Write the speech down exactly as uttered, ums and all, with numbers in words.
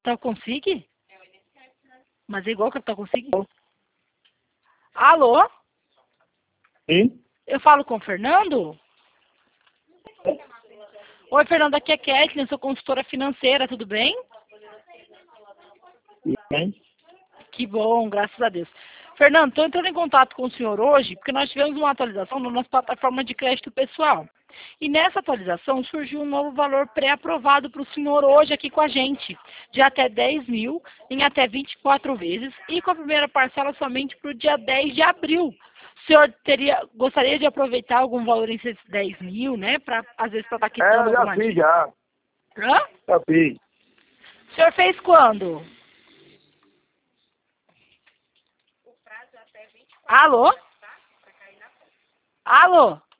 Capital Consigue? Mas é igual Capital Consigue? Alô? Sim? Eu falo com o Fernando? Oi, Fernando, aqui é Kathleen, sou consultora financeira, tudo bem? Bem? Que bom, graças a Deus. Fernando, estou entrando em contato com o senhor hoje porque nós tivemos uma atualização na nossa plataforma de crédito pessoal. E nessa atualização surgiu um novo valor pré-aprovado para o senhor hoje aqui com a gente, de até dez mil em até vinte e quatro vezes e com a primeira parcela somente para o dia dez de abril. O senhor teria, gostaria de aproveitar algum valor em esses dez mil, né? Pra, às vezes para estar É, quitando eu já alguma fiz, dívida. já. Hã? Já fiz. O senhor fez quando? Alô? Alô?